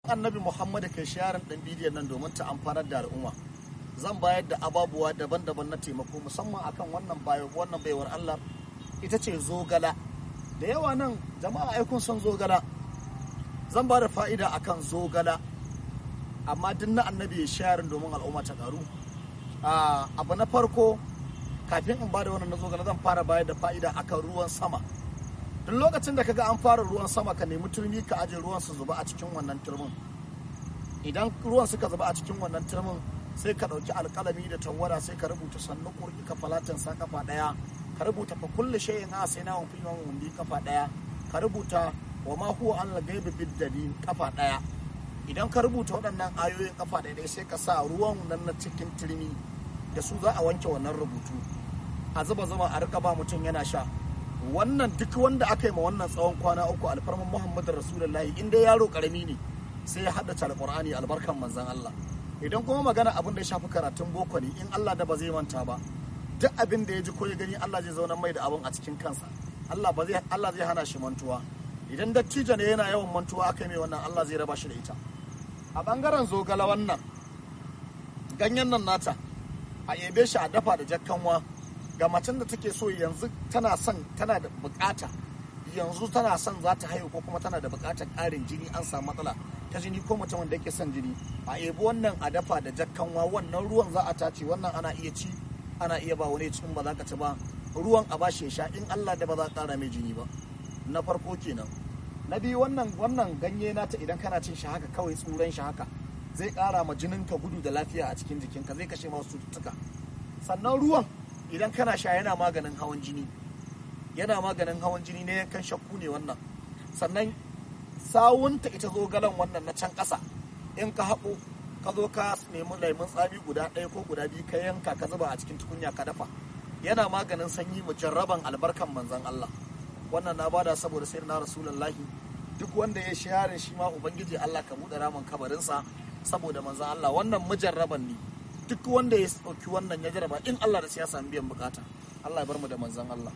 annabi Muhammad kai sharing ɗin bidiyon nan domin ta amfanar da al'umma. Zan bayar da ababuwa daban-daban na taimako musamman akan wannan baiwar Allah ita ce zogala. Da yawa nan jama'a aikun san zogala. Zan ba da fa'ida akan zogala amma duk na annabi ya sharing domin al'umma ta karu. Abu na farko kafin in ba da wannan na zogala zan fara bayar da fa'ida akan ruwan sama. Duk lokacin da kaga an fara ruwan sama ka nemi turmi ka aje ruwan su zuba a cikin wannan turmin. Idan ruwan suka zuba a cikin wannan turmin sai ka ɗauki alƙalami da tawwada sai ka rubuta sannu ƙurƙi ka falatan sa kafa ɗaya, ka rubuta fa kulli shay'in asayna wa fi yawmin bi kafa ɗaya, ka rubuta wa ma huwa an al-ghaibi bid-dalil kafa ɗaya. Idan ka rubuta waɗannan ayoyin kafa ɗaya sai ka sa ruwan nan na cikin turmi da su za a wanke wannan rubutu a zuba zama a rika ba mutum yana sha. Wannan duk wanda aka yi ma wannan tsawon kwana uku alfarman Muhammadu Rasulullahi in dai yaro karami ne sai ya haddace alqur'ani albarkan manzon Allah. Idan kuma magana abin da ya shafi karatun boko ne in Allah da ba zai manta ba duk abin da ya ji ko ya gani Allah zai zauna mai da abin a cikin kansa. Allah zai hana shi mantuwa. Idan dattijo ne yana yawan mantuwa aka yi mai wannan Allah zai raba shi da ita. A bangaren zogala wannan ganyen nan nata a ebe shi a dafa da jakkanwa ga macen da take so yanzu tana da bukata yanzu tana son za ta haihu ko kuma tana da bukatar ƙarin jini an samu matsala ta jini ko mutum wanda yake son jini a ebi wannan a dafa da jakkanwa wannan ruwan za a tace wannan ana iya ci ana iya ba wani cikin ba za ka ci ba ruwan a bashi ya sha in Allah da ba za ka ƙara mai jini ba. Na farko kenan. Na biyu wannan ganye nata idan kana cin shi haka kawai tsuran shi haka zai ƙara ma jininka gudu da lafiya a cikin jikinka zai kashe masu cututtuka. Sannan ruwan idan kana sha yana maganin hawan jini ne yankan shakku ne wannan. Sannan sawunta ita zogalan wannan na can ƙasa in ka haƙo ka zo ka nemi lemun tsami guda ɗaya ko guda biyu ka yanka ka zuba a cikin tukunya ka dafa yana maganin sanyi mujarraban albarkan manzon Allah. Wannan na bada saboda sayyidina Rasulullahi duk wanda ya share shi ma ubangiji Allah ka buɗe ramin kabarinsa saboda manzon Allah wannan mujarraban ne. Duk wanda ya ɗauki wannan ya jarraba in Allah da sai ya samu biyan bukata. Allah ya bar mu da manzon Allah.